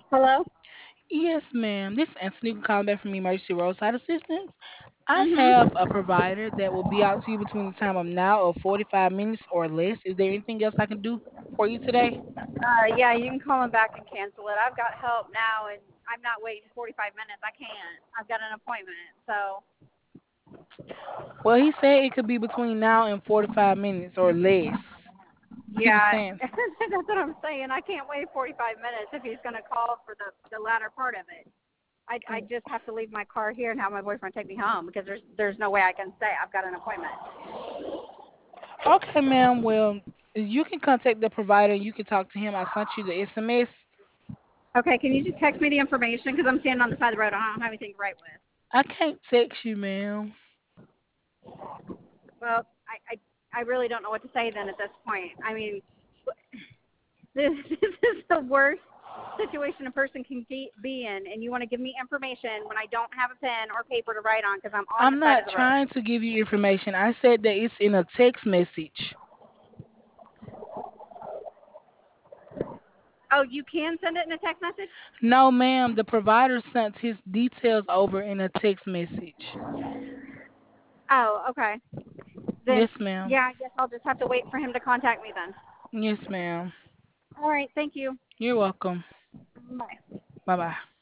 Hello? Yes, ma'am. This is Anthony calling back from Emergency Roadside Assistance. I have Mm-hmm. a provider that will be out to you between the time of now of 45 minutes or less. Is there anything else I can do for you today? Yeah, you can call him back and cancel it. I've got help now, and I'm not waiting 45 minutes. I can't. I've got an appointment. So, Well, he said it could be between now and 45 minutes or less. He was yeah, saying, that's what I'm saying. I can't wait 45 minutes if he's going to call for the latter part of it. I just have to leave my car here and have my boyfriend take me home because there's no way I can stay. I've got an appointment. okay, ma'am. Well, you can contact the provider and you can talk to him. I sent you the SMS. Okay, can you just text me the information because I'm standing on the side of the road. I don't have anything to write with. I can't text you, ma'am. Well, I really don't know what to say then at this point. I mean, this is the worst situation a person can be in, and you want to give me information when I don't have a pen or paper to write on because I'm on the I'm side of not the road. trying to give you information. I said that it's in a text message. Oh, you can send it in a text message? No, ma'am. The provider sent his details over in a text message. Oh, okay. Then, Yes, ma'am. yeah, I guess I'll just have to wait for him to contact me then. Yes, ma'am. All right, thank you. You're welcome. Bye. Bye bye.